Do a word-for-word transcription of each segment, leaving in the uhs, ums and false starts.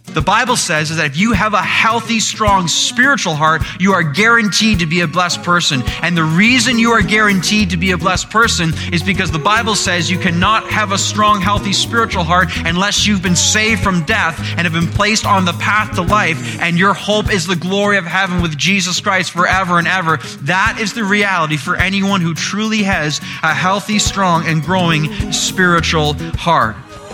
The Bible says is that if you have a healthy, strong spiritual heart, you are guaranteed to be a blessed person. And the reason you are guaranteed to be a blessed person is because the Bible says you cannot have a strong, healthy spiritual heart unless you've been saved from death and have been placed on the path to life, and your hope is the glory of heaven with Jesus Christ forever and ever. That is the reality for anyone who truly has a healthy, strong, and growing spiritual heart.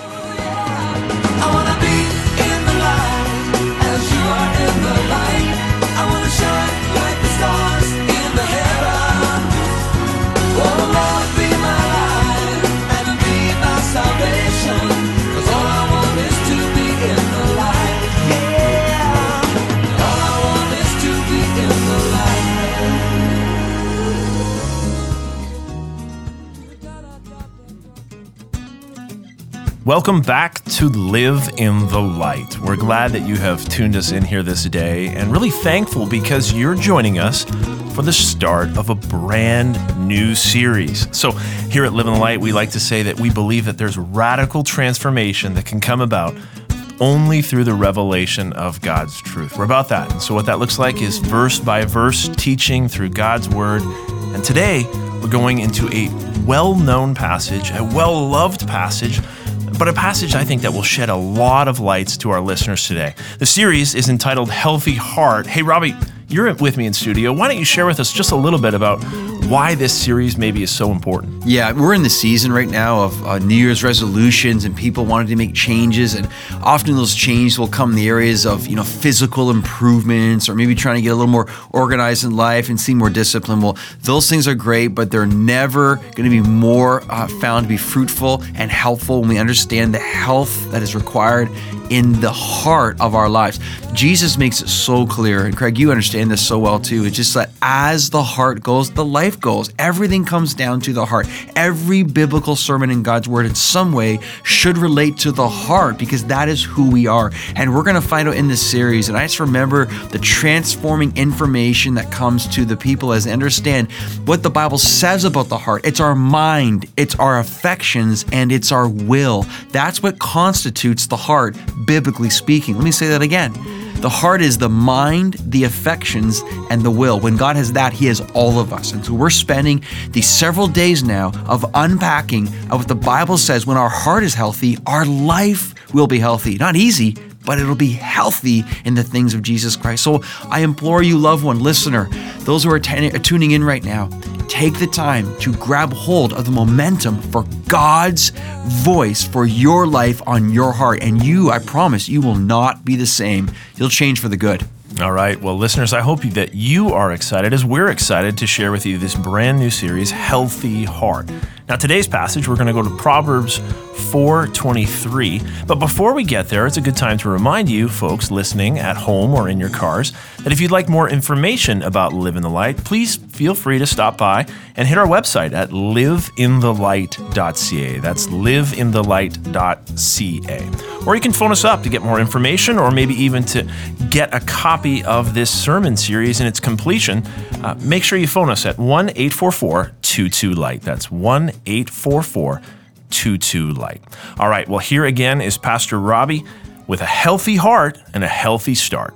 Welcome back to Live in the Light. We're glad that you have tuned us in here this day, and really thankful because you're joining us for the start of a brand new series. So here at Live in the Light, we like to say that we believe that there's radical transformation that can come about only through the revelation of God's truth. We're about that. And so what that looks like is verse by verse teaching through God's word. And today we're going into a well-known passage, a well-loved passage, but a passage I think that will shed a lot of lights to our listeners today. The series is entitled Healthy Heart. Hey, Robbie, you're with me in studio. Why don't you share with us just a little bit about why this series maybe is so important? Yeah, we're in the season right now of uh, New Year's resolutions and people wanting to make changes, and often those changes will come in the areas of, you know, physical improvements or maybe trying to get a little more organized in life and see more discipline. Well, those things are great, but they're never going to be more uh, found to be fruitful and helpful when we understand the health that is required in the heart of our lives. Jesus makes it so clear, and Craig, you understand this so well too. It's just that as the heart goes, the life goes. Everything comes down to the heart. Every biblical sermon in God's word in some way should relate to the heart, because that is who we are. And we're going to find out in this series. And I just remember the transforming information that comes to the people as they understand what the Bible says about the heart. It's our mind, it's our affections, and it's our will. That's what constitutes the heart, biblically speaking. Let me say that again. The heart is the mind, the affections, and the will. When God has that, He has all of us. And so we're spending these several days now of unpacking of what the Bible says. When our heart is healthy, our life will be healthy. Not easy, but it'll be healthy in the things of Jesus Christ. So I implore you, loved one, listener, those who are t- tuning in right now, take the time to grab hold of the momentum for God's voice for your life on your heart. And you, I promise, you will not be the same. You'll change for the good. All right. Well, listeners, I hope that you are excited as we're excited to share with you this brand new series, Healthy Heart. Now, today's passage, we're going to go to Proverbs four twenty-three. But before we get there, it's a good time to remind you, folks listening at home or in your cars, that if you'd like more information about Live in the Light, please feel free to stop by and hit our website at live in the light dot c a. That's live in the light dot c a. Or you can phone us up to get more information, or maybe even to get a copy of this sermon series in its completion. Uh, make sure you phone us at one eight four four two two light. That's one eight four four two two light. All right, well, here again is Pastor Robbie with a healthy heart and a healthy start.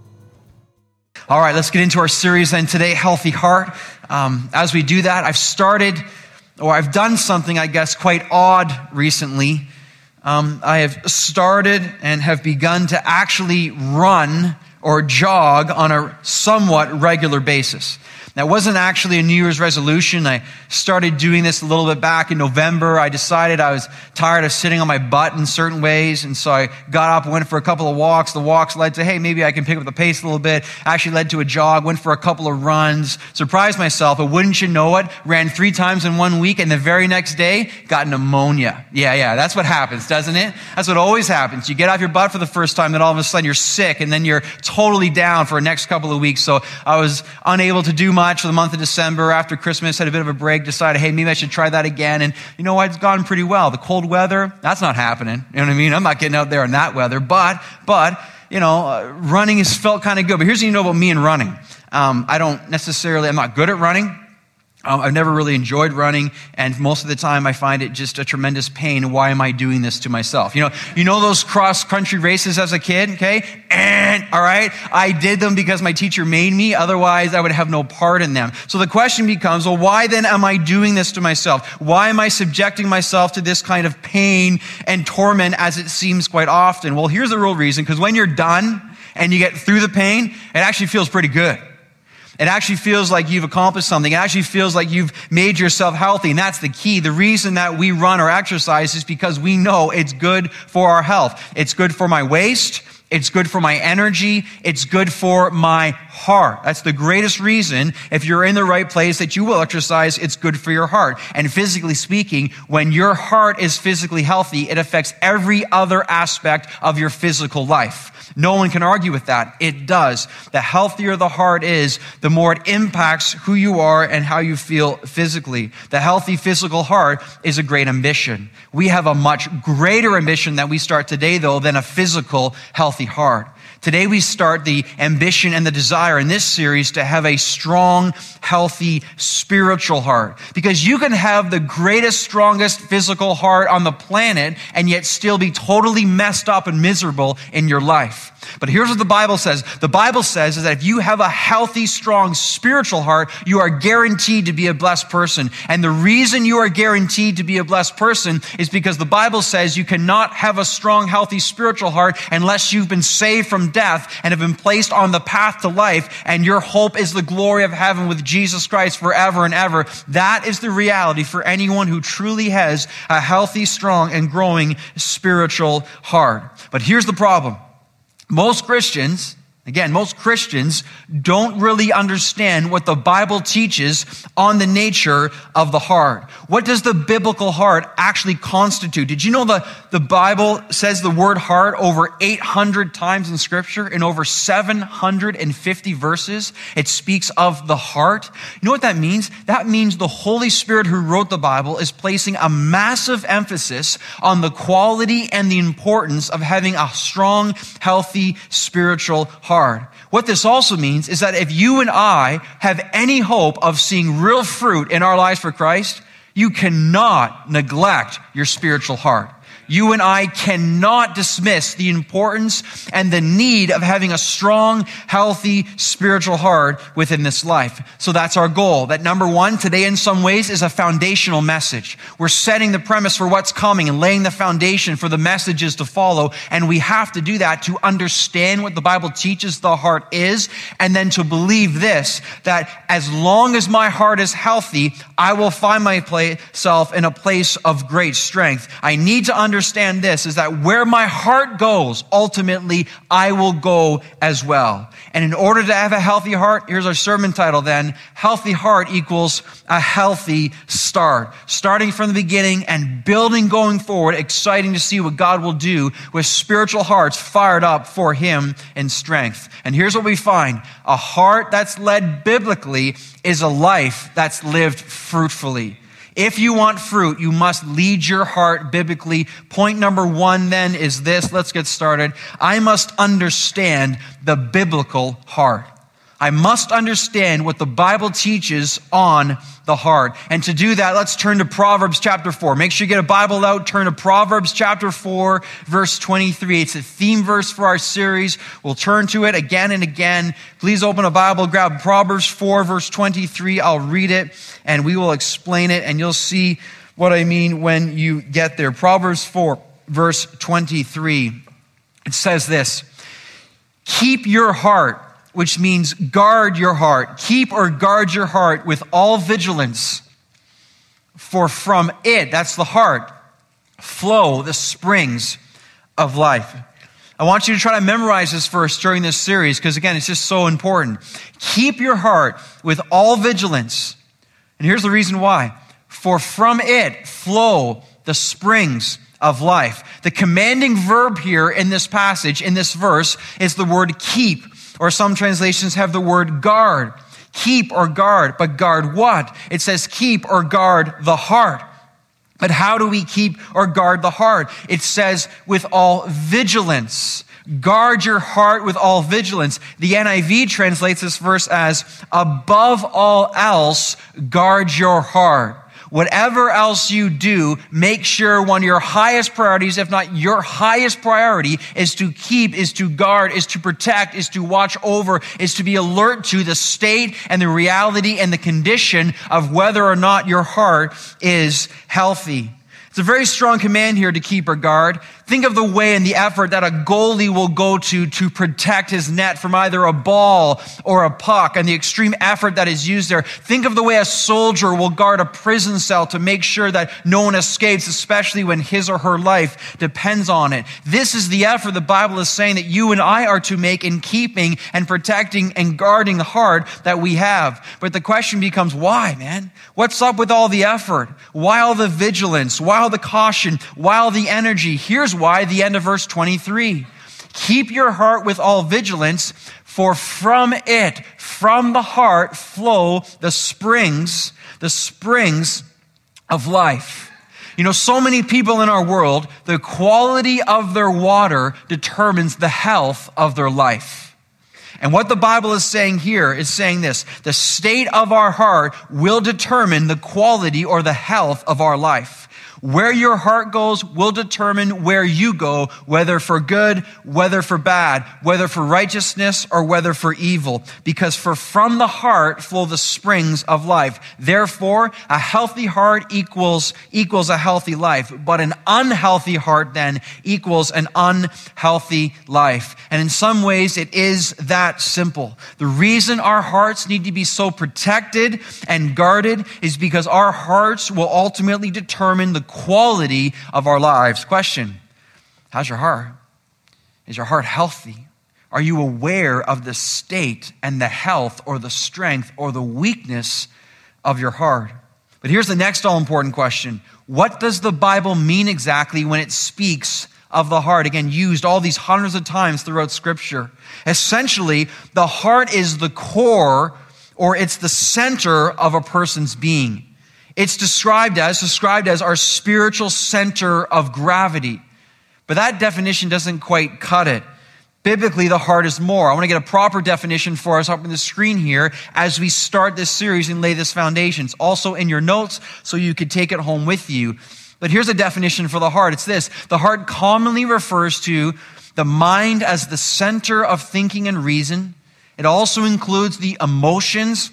All right, let's get into our series then today, Healthy Heart. Um, as we do that, I've started, or I've done something, I guess, quite odd recently. Um, I have started and have begun to actually run or jog on a somewhat regular basis. Now, it wasn't actually a New Year's resolution. I started doing this a little bit back in November. I decided I was tired of sitting on my butt in certain ways, and so I got up and went for a couple of walks. The walks led to, hey, maybe I can pick up the pace a little bit. Actually led to a jog, went for a couple of runs, surprised myself, but wouldn't you know it, ran three times in one week, and the very next day, got pneumonia. Yeah, yeah, that's what happens, doesn't it? That's what always happens. You get off your butt for the first time, then all of a sudden you're sick, and then you're totally down for the next couple of weeks. So I was unable to do much for the month of December. After Christmas, had a bit of a break, decided, hey, maybe I should try that again. And you know what? It's gone pretty well. The cold weather, that's not happening. You know what I mean? I'm not getting out there in that weather. But, but, you know, uh, running has felt kind of good. But here's what you know about me and running. Um, I don't necessarily, I'm not good at running. Um, I've never really enjoyed running, and most of the time I find it just a tremendous pain. Why am I doing this to myself? You know, you know those cross-country races as a kid, okay? And, all right, I did them because my teacher made me. Otherwise, I would have no part in them. So the question becomes, well, why then am I doing this to myself? Why am I subjecting myself to this kind of pain and torment as it seems quite often? Well, here's the real reason, because when you're done and you get through the pain, it actually feels pretty good. It actually feels like you've accomplished something. It actually feels like you've made yourself healthy. And that's the key. The reason that we run or exercise is because we know it's good for our health. It's good for my waist. It's good for my energy. It's good for my heart. That's the greatest reason, if you're in the right place, that you will exercise. It's good for your heart. And physically speaking, when your heart is physically healthy, it affects every other aspect of your physical life. No one can argue with that. It does. The healthier the heart is, the more it impacts who you are and how you feel physically. The healthy physical heart is a great ambition. We have a much greater ambition that we start today, though, than a physical healthy heart. Today we start the ambition and the desire in this series to have a strong, healthy, spiritual heart. Because you can have the greatest, strongest physical heart on the planet and yet still be totally messed up and miserable in your life. But here's what the Bible says. The Bible says is that if you have a healthy, strong spiritual heart, you are guaranteed to be a blessed person. And the reason you are guaranteed to be a blessed person is because the Bible says you cannot have a strong, healthy spiritual heart unless you've been saved from death and have been placed on the path to life, and your hope is the glory of heaven with Jesus Christ forever and ever. That is the reality for anyone who truly has a healthy, strong, and growing spiritual heart. But here's the problem. Most Christians, again, most Christians don't really understand what the Bible teaches on the nature of the heart. What does the biblical heart actually constitute? Did you know the, the Bible says the word heart over eight hundred times in Scripture? In over seven hundred fifty verses, it speaks of the heart. You know what that means? That means the Holy Spirit who wrote the Bible is placing a massive emphasis on the quality and the importance of having a strong, healthy, spiritual heart. What this also means is that if you and I have any hope of seeing real fruit in our lives for Christ, you cannot neglect your spiritual heart. You and I cannot dismiss the importance and the need of having a strong, healthy, spiritual heart within this life. So that's our goal. That number one, today in some ways is a foundational message. We're setting the premise for what's coming and laying the foundation for the messages to follow. And we have to do that to understand what the Bible teaches the heart is, and then to believe this, that as long as my heart is healthy, I will find myself in a place of great strength. I need to understand Understand this, is that where my heart goes, ultimately I will go as well. And in order to have a healthy heart, here's our sermon title then, healthy heart equals a healthy start. Starting from the beginning and building going forward, exciting to see what God will do with spiritual hearts fired up for Him in strength. And here's what we find. A heart that's led biblically is a life that's lived fruitfully. If you want fruit, you must lead your heart biblically. Point number one then is this. Let's get started. I must understand the biblical heart. I must understand what the Bible teaches on the heart. And to do that, let's turn to Proverbs chapter four. Make sure you get a Bible out. Turn to Proverbs chapter four, verse twenty-three. It's a theme verse for our series. We'll turn to it again and again. Please open a Bible, grab Proverbs four, verse twenty-three. I'll read it and we will explain it, and you'll see what I mean when you get there. Proverbs four, verse twenty-three. It says this, keep your heart, which means guard your heart. Keep or guard your heart with all vigilance. For from it, that's the heart, flow the springs of life. I want you to try to memorize this verse during this series, because again, it's just so important. Keep your heart with all vigilance. And here's the reason why. For from it flow the springs of life. The commanding verb here in this passage, in this verse, is the word keep. Or some translations have the word guard. Keep or guard, but guard what? It says keep or guard the heart. But how do we keep or guard the heart? It says with all vigilance. Guard your heart with all vigilance. The N I V translates this verse as, above all else, guard your heart. Whatever else you do, make sure one of your highest priorities, if not your highest priority, is to keep, is to guard, is to protect, is to watch over, is to be alert to the state and the reality and the condition of whether or not your heart is healthy. It's a very strong command here to keep or guard. Think of the way and the effort that a goalie will go to to protect his net from either a ball or a puck, and the extreme effort that is used there. Think of the way a soldier will guard a prison cell to make sure that no one escapes, especially when his or her life depends on it. This is the effort the Bible is saying that you and I are to make in keeping and protecting and guarding the heart that we have. But the question becomes, why, man? What's up with all the effort? Why all the vigilance? Why all the caution? Why all the energy? Here's why, the end of verse twenty-three. Keep your heart with all vigilance, for from it, from the heart, flow the springs, the springs of life. You know, so many people in our world, the quality of their water determines the health of their life. And what the Bible is saying here is saying this: the state of our heart will determine the quality or the health of our life. Where your heart goes will determine where you go, whether for good, whether for bad, whether for righteousness or whether for evil. Because for from the heart flow the springs of life. Therefore, a healthy heart equals, equals a healthy life. But an unhealthy heart then equals an unhealthy life. And in some ways, it is that simple. The reason our hearts need to be so protected and guarded is because our hearts will ultimately determine the quality of our lives. Question: how's your heart? Is your heart healthy? Are you aware of the state and the health or the strength or the weakness of your heart? But here's the next all-important question. What does the Bible mean exactly when it speaks of the heart? Again, used all these hundreds of times throughout Scripture. Essentially, the heart is the core, or it's the center of a person's being. It's described as, described as our spiritual center of gravity. But that definition doesn't quite cut it. Biblically, the heart is more. I want to get a proper definition for us up on the screen here as we start this series and lay this foundation. It's also in your notes so you could take it home with you. But here's a definition for the heart. It's this: the heart commonly refers to the mind as the center of thinking and reason. It also includes the emotions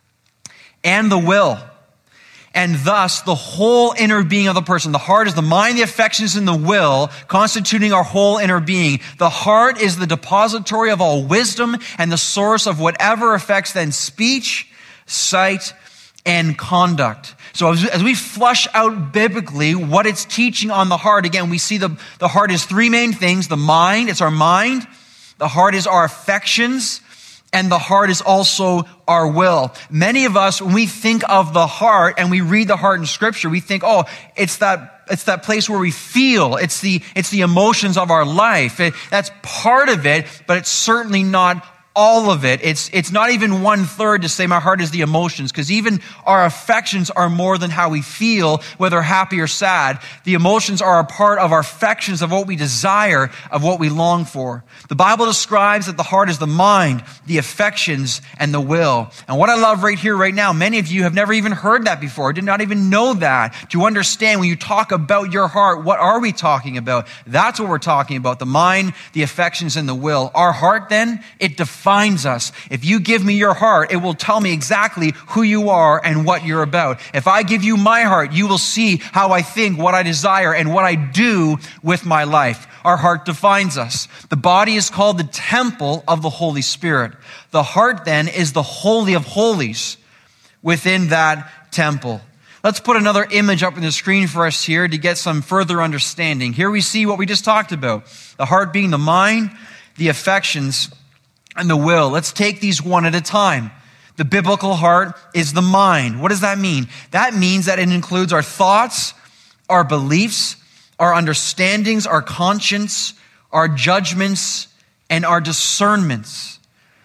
and the will, and thus the whole inner being of the person. The heart is the mind, the affections, and the will, constituting our whole inner being. The heart is the depository of all wisdom and the source of whatever affects then speech, sight, and conduct. So as, as we flush out biblically what it's teaching on the heart, again, we see the, the heart is three main things. The mind, it's our mind. The heart is our affections. And the heart is also our will. Many of us, when we think of the heart and we read the heart in Scripture, we think, oh, it's that it's that place where we feel. It's the it's the emotions of our life. It, that's part of it, but it's certainly not all of it. It's it's not even one third to say my heart is the emotions, because even our affections are more than how we feel, whether happy or sad. The emotions are a part of our affections, of what we desire, of what we long for. The Bible describes that the heart is the mind, the affections, and the will. And what I love right here, right now, many of you have never even heard that before, did not even know that. To understand when you talk about your heart, what are we talking about? That's what we're talking about, the mind, the affections, and the will. Our heart then, it defines Defines us. If you give me your heart, it will tell me exactly who you are and what you're about. If I give you my heart, you will see how I think, what I desire, and what I do with my life. Our heart defines us. The body is called the temple of the Holy Spirit. The heart then is the holy of holies within that temple. Let's put another image up on the screen for us here to get some further understanding. Here we see what we just talked about. The heart being the mind, the affections, and the will. Let's take these one at a time. The biblical heart is the mind. What does that mean? That means that it includes our thoughts, our beliefs, our understandings, our conscience, our judgments, and our discernments.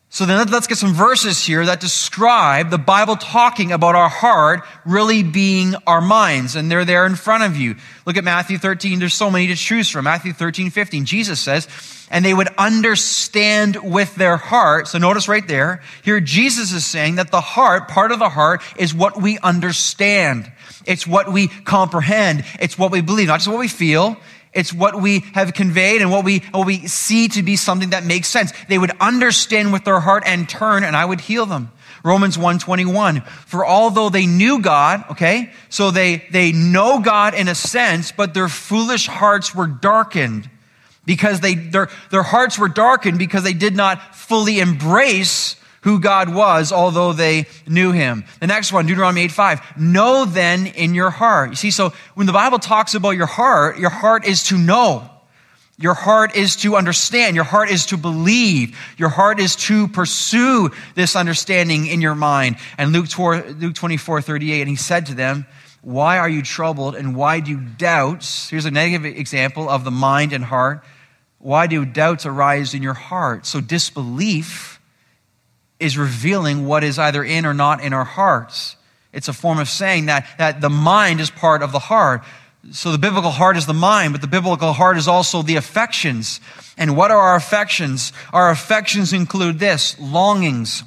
So then let's get some verses here that describe the Bible talking about our heart really being our minds. And they're there in front of you. Look at Matthew thirteen. There's so many to choose from. Matthew thirteen, fifteen. Jesus says, and they would understand with their heart. So notice right there, here Jesus is saying that the heart, part of the heart, is what we understand. It's what we comprehend. It's what we believe, not just what we feel. It's what we have conveyed and what we, what we see to be something that makes sense. They would understand with their heart and turn, and I would heal them. Romans one twenty-one, for although they knew God, okay, so they, they know God in a sense, but their foolish hearts were darkened because they, their, their hearts were darkened because they did not fully embrace who God was, although they knew him. The next one, Deuteronomy eight five. Know then in your heart. You see, so when the Bible talks about your heart, your heart is to know. Your heart is to understand. Your heart is to believe. Your heart is to pursue this understanding in your mind. And Luke twenty-four thirty-eight, and he said to them, why are you troubled and why do doubts, here's a negative example of the mind and heart. Why do doubts arise in your heart? So disbelief is revealing what is either in or not in our hearts. It's a form of saying that, that the mind is part of the heart. So the biblical heart is the mind, but the biblical heart is also the affections. And what are our affections? Our affections include this: longings,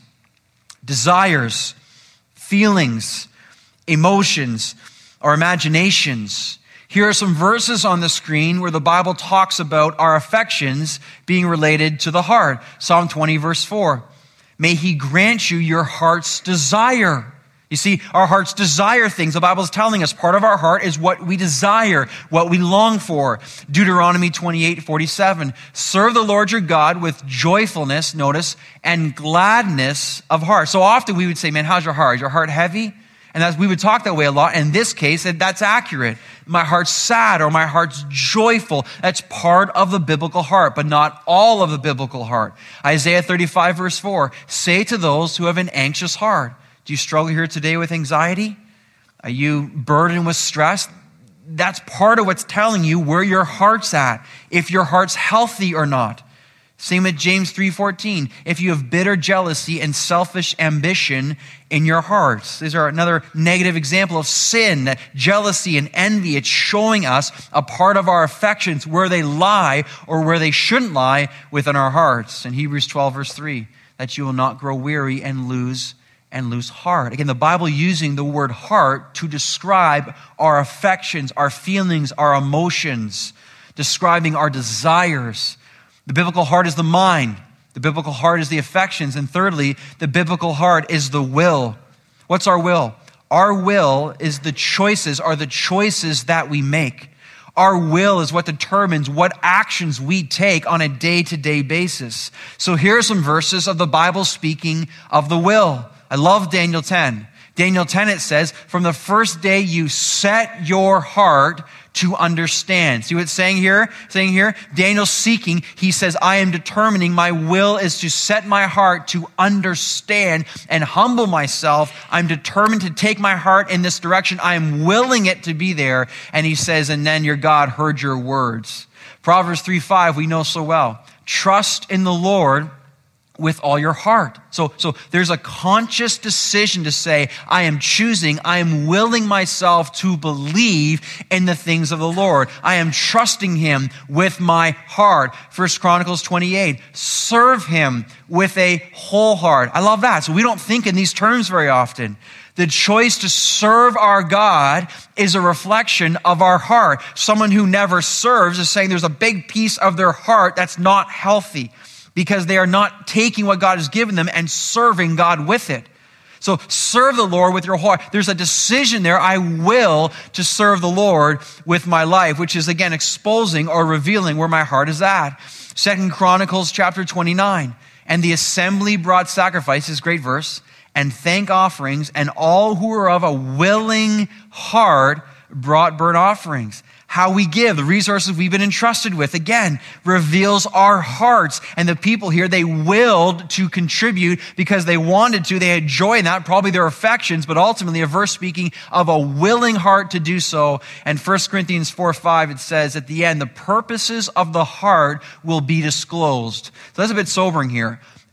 desires, feelings, emotions, or imaginations. Here are some verses on the screen where the Bible talks about our affections being related to the heart. Psalm twenty, verse four. May he grant you your heart's desire. You see, our hearts desire things. The Bible is telling us part of our heart is what we desire, what we long for. Deuteronomy twenty-eight forty-seven. Serve the Lord your God with joyfulness, notice, and gladness of heart. So often we would say, man, how's your heart? Is your heart heavy? And as we would talk that way a lot. In this case, that's accurate. My heart's sad or my heart's joyful. That's part of the biblical heart, but not all of the biblical heart. Isaiah thirty-five, verse four, say to those who have an anxious heart. Do you struggle here today with anxiety? Are you burdened with stress? That's part of what's telling you where your heart's at, if your heart's healthy or not. Same with James three fourteen. If you have bitter jealousy and selfish ambition in your hearts. These are another negative example of sin, that jealousy and envy. It's showing us a part of our affections, where they lie or where they shouldn't lie within our hearts. In Hebrews twelve, verse three, that you will not grow weary and lose and lose heart. Again, the Bible using the word heart to describe our affections, our feelings, our emotions, describing our desires. The biblical heart is the mind. The biblical heart is the affections. And thirdly, the biblical heart is the will. What's our will? Our will is the choices, are the choices that we make. Our will is what determines what actions we take on a day-to-day basis. So here are some verses of the Bible speaking of the will. I love Daniel ten. Daniel ten, it says, from the first day you set your heart to understand. See what it's saying here? Saying here, Daniel's seeking, he says, I am determining, my will is to set my heart to understand and humble myself. I'm determined to take my heart in this direction. I am willing it to be there. And he says, and then your God heard your words. Proverbs three five, we know so well. Trust in the Lord with all your heart. So, so there's a conscious decision to say, I am choosing, I am willing myself to believe in the things of the Lord. I am trusting him with my heart. First Chronicles twenty-eight, serve him with a whole heart. I love that. So we don't think in these terms very often. The choice to serve our God is a reflection of our heart. Someone who never serves is saying there's a big piece of their heart that's not healthy, because they are not taking what God has given them and serving God with it. So serve the Lord with your heart. There's a decision there. I will to serve the Lord with my life, which is again exposing or revealing where my heart is at. Second Chronicles chapter twenty-nine. And the assembly brought sacrifices, great verse, and thank offerings, and all who were of a willing heart brought burnt offerings. How we give, the resources we've been entrusted with, again, reveals our hearts. And the people here, they willed to contribute because they wanted to. They had joy in that, probably their affections, but ultimately a verse speaking of a willing heart to do so. And First Corinthians four five, it says at the end, the purposes of the heart will be disclosed. So that's a bit sobering here.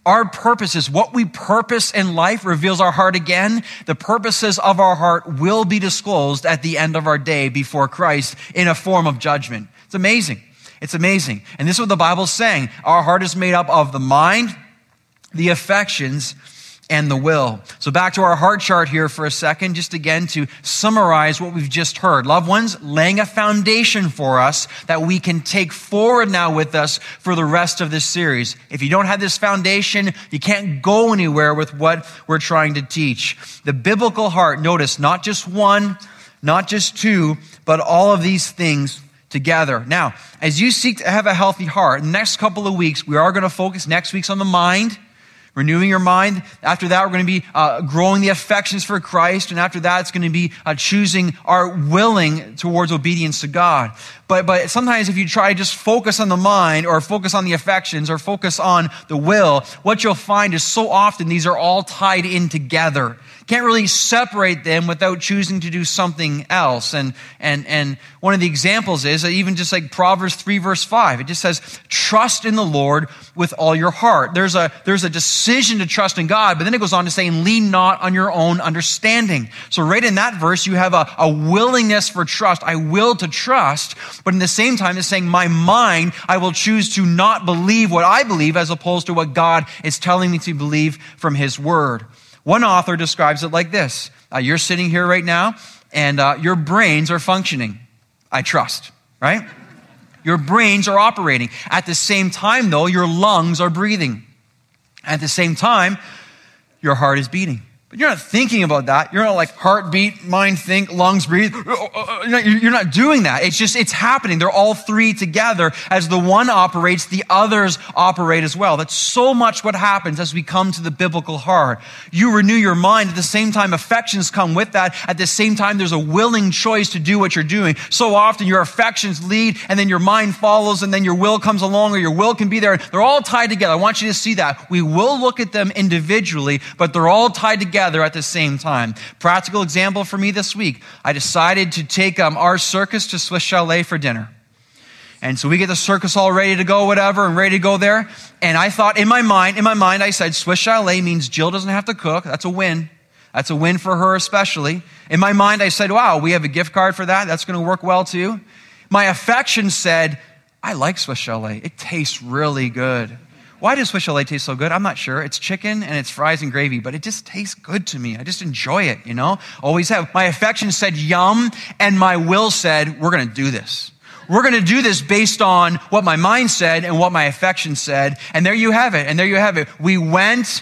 Our purposes, what we purpose in life reveals our heart again. The purposes of our heart will be disclosed at the end of our day before Christ in a form of judgment. It's amazing. It's amazing. And this is what the Bible's saying. Our heart is made up of the mind, the affections, and the will. So back to our heart chart here for a second, just again to summarize what we've just heard. Loved ones, laying a foundation for us that we can take forward now with us for the rest of this series. If you don't have this foundation, you can't go anywhere with what we're trying to teach. The biblical heart, notice, not just one, not just two, but all of these things together. Now, as you seek to have a healthy heart, in the next couple of weeks, we are going to focus next week's on the mind, renewing your mind. After that, we're going to be uh, growing the affections for Christ. And after that, it's going to be uh, choosing our willing towards obedience to God. But, but sometimes if you try to just focus on the mind or focus on the affections or focus on the will, what you'll find is so often these are all tied in together. Can't really separate them without choosing to do something else. And, and, and one of the examples is even just like Proverbs three verse five. It just says, trust in the Lord with all your heart. There's a, there's a decision to trust in God, but then it goes on to say, and lean not on your own understanding. So right in that verse, you have a, a willingness for trust. I will to trust, but in the same time, it's saying my mind, I will choose to not believe what I believe as opposed to what God is telling me to believe from his word. One author describes it like this. Uh, you're sitting here right now, and uh, your brains are functioning. I trust, right? Your brains are operating. At the same time, though, your lungs are breathing. At the same time, your heart is beating. But you're not thinking about that. You're not like heartbeat, mind think, lungs breathe. You're not doing that. It's just, it's happening. They're all three together. As the one operates, the others operate as well. That's so much what happens as we come to the biblical heart. You renew your mind. At the same time, affections come with that. At the same time, there's a willing choice to do what you're doing. So often your affections lead and then your mind follows and then your will comes along or your will can be there. They're all tied together. I want you to see that. We will look at them individually, but they're all tied together at the same time. Practical example for me this week. I decided to take um, our circus to Swiss Chalet for dinner. And so we get the circus all ready to go, whatever, and ready to go there. And I thought in my mind, in my mind, I said, Swiss Chalet means Jill doesn't have to cook. That's a win. That's a win for her especially. In my mind, I said, wow, we have a gift card for that. That's going to work well too. My affection said, I like Swiss Chalet. It tastes really good. Why does Swiss Chalet taste so good? I'm not sure. It's chicken and it's fries and gravy, but it just tastes good to me. I just enjoy it, you know? Always have. My affection said yum, and my will said, we're going to do this. We're going to do this based on what my mind said and what my affection said. And there you have it. And there you have it. We went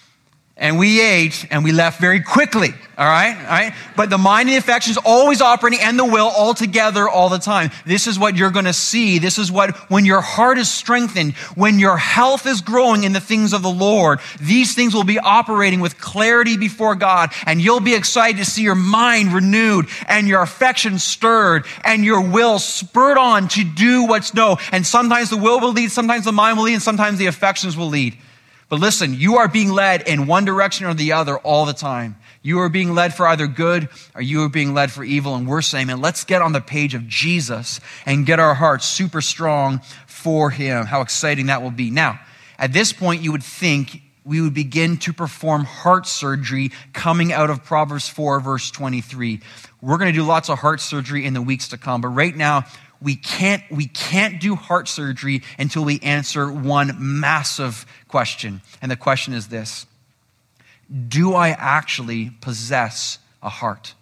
and we ate and we left very quickly. All right? All right? But the mind and the affections always operating and the will all together all the time. This is what you're going to see. This is what, when your heart is strengthened, when your health is growing in the things of the Lord, these things will be operating with clarity before God, and you'll be excited to see your mind renewed and your affection stirred and your will spurred on to do what's no. And sometimes the will will lead, sometimes the mind will lead, and sometimes the affections will lead. But listen, you are being led in one direction or the other all the time. You are being led for either good or you are being led for evil. And we're saying, man, let's get on the page of Jesus and get our hearts super strong for him. How exciting that will be. Now, at this point, you would think we would begin to perform heart surgery coming out of Proverbs four, verse twenty-three. We're going to do lots of heart surgery in the weeks to come. But right now, we can't, we can't do heart surgery until we answer one massive question. And the question is this: do I actually possess a heart?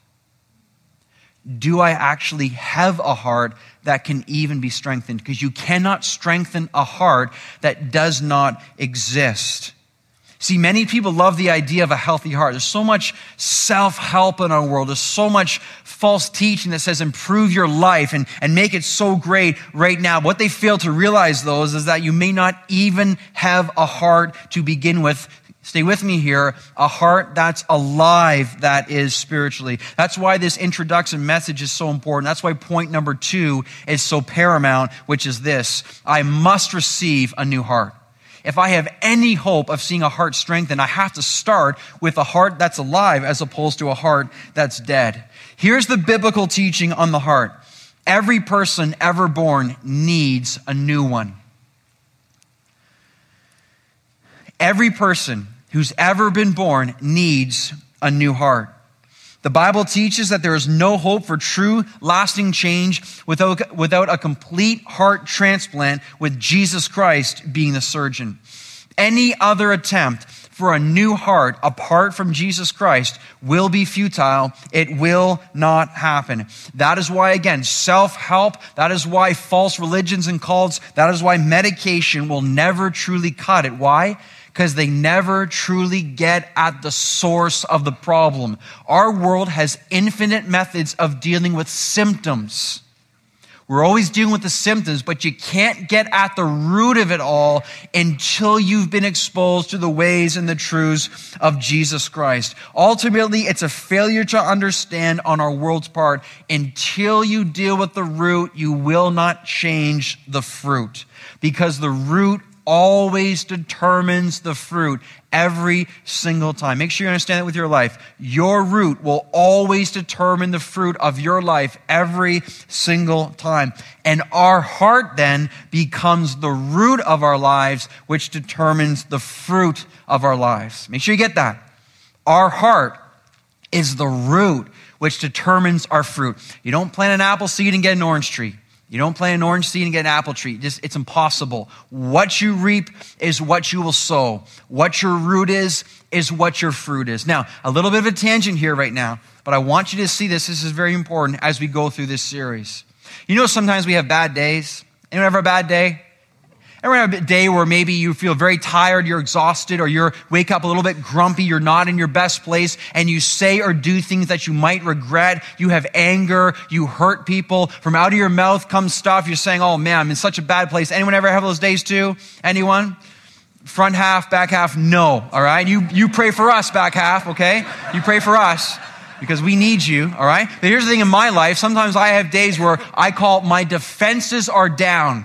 Do I actually have a heart that can even be strengthened? Because you cannot strengthen a heart that does not exist. See, many people love the idea of a healthy heart. There's so much self-help in our world. There's so much false teaching that says improve your life and, and make it so great right now. What they fail to realize, though, is, is that you may not even have a heart to begin with. Stay with me here. A heart that's alive, that is spiritually. That's why this introduction message is so important. That's why point number two is so paramount, which is this: I must receive a new heart. If I have any hope of seeing a heart strengthened, I have to start with a heart that's alive as opposed to a heart that's dead. Here's the biblical teaching on the heart. Every person ever born needs a new one. Every person who's ever been born needs a new heart. The Bible teaches that there is no hope for true, lasting change without, without a complete heart transplant, with Jesus Christ being the surgeon. Any other attempt for a new heart apart from Jesus Christ will be futile. It will not happen. That is why, again, self-help, that is why false religions and cults, that is why medication will never truly cut it. Why? Because they never truly get at the source of the problem. Our world has infinite methods of dealing with symptoms. We're always dealing with the symptoms, but you can't get at the root of it all until you've been exposed to the ways and the truths of Jesus Christ. Ultimately, it's a failure to understand on our world's part. Until you deal with the root, you will not change the fruit, because the root always determines the fruit every single time. Make sure you understand that with your life. Your root will always determine the fruit of your life every single time. And our heart then becomes the root of our lives, which determines the fruit of our lives. Make sure you get that. Our heart is the root which determines our fruit. You don't plant an apple seed and get an orange tree. You don't plant an orange seed and get an apple tree. Just, it's impossible. What you reap is what you will sow. What your root is, is what your fruit is. Now, a little bit of a tangent here right now, but I want you to see this. This is very important as we go through this series. You know, sometimes we have bad days. Anyone ever have a bad day? Everyone have a day where maybe you feel very tired, you're exhausted, or you wake up a little bit grumpy, you're not in your best place, and you say or do things that you might regret. You have anger, you hurt people. From out of your mouth comes stuff. You're saying, oh man, I'm in such a bad place. Anyone ever have those days too? Anyone? Front half, back half? No, all right? You, you pray for us, back half, okay? You pray for us, because we need you, all right? But here's the thing in my life. Sometimes I have days where I call my defenses are down.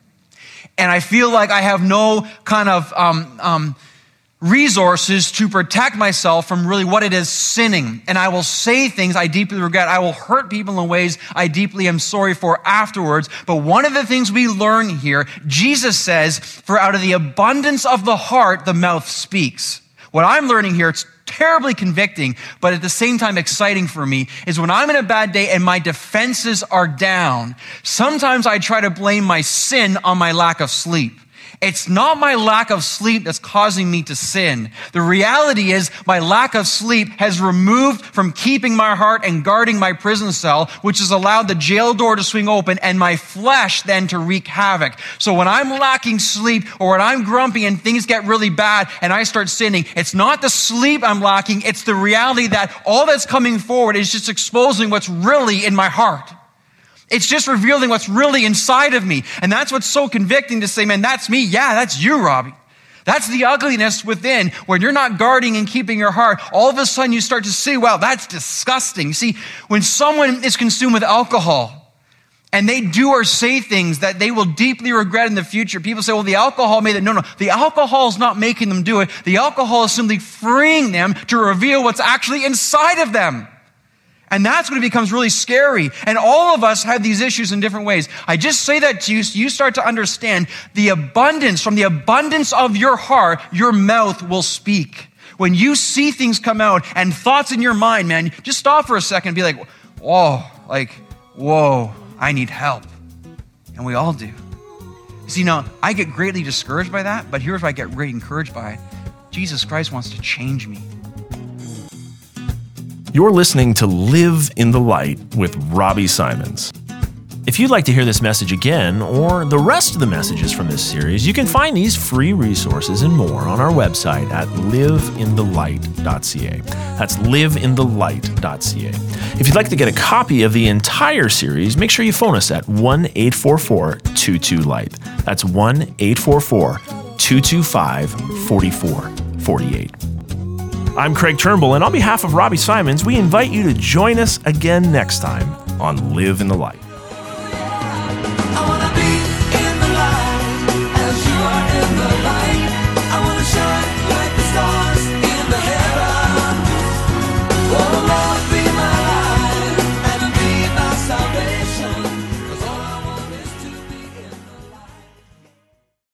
And I feel like I have no kind of um, um, resources to protect myself from really what it is sinning. And I will say things I deeply regret. I will hurt people in ways I deeply am sorry for afterwards. But one of the things we learn here, Jesus says, for out of the abundance of the heart, the mouth speaks. What I'm learning here, it's terribly convicting, but at the same time exciting for me, is when I'm in a bad day and my defenses are down, sometimes I try to blame my sin on my lack of sleep. It's not my lack of sleep that's causing me to sin. The reality is my lack of sleep has removed from keeping my heart and guarding my prison cell, which has allowed the jail door to swing open and my flesh then to wreak havoc. So when I'm lacking sleep, or when I'm grumpy and things get really bad and I start sinning, it's not the sleep I'm lacking, it's the reality that all that's coming forward is just exposing what's really in my heart. It's just revealing what's really inside of me. And that's what's so convicting to say, man, that's me. Yeah, that's you, Robbie. That's the ugliness within, when you're not guarding and keeping your heart. All of a sudden you start to see, wow, that's disgusting. You see, when someone is consumed with alcohol and they do or say things that they will deeply regret in the future, people say, well, the alcohol made it. No, no, the alcohol is not making them do it. The alcohol is simply freeing them to reveal what's actually inside of them. And that's when it becomes really scary. And all of us have these issues in different ways. I just say that to you so you start to understand the abundance. From the abundance of your heart, your mouth will speak. When you see things come out and thoughts in your mind, man, just stop for a second and be like, whoa, like, whoa, I need help. And we all do. See, now, I get greatly discouraged by that, but here's why I get greatly encouraged by it. Jesus Christ wants to change me. You're listening to Live in the Light with Robbie Simons. If you'd like to hear this message again, or the rest of the messages from this series, you can find these free resources and more on our website at live in the light dot c a. That's live in the light dot c a. If you'd like to get a copy of the entire series, make sure you phone us at one eight four four two two light. That's one eight four four two two five four four four eight. I'm Craig Turnbull, and on behalf of Robbie Simons, we invite you to join us again next time on Live in the Light.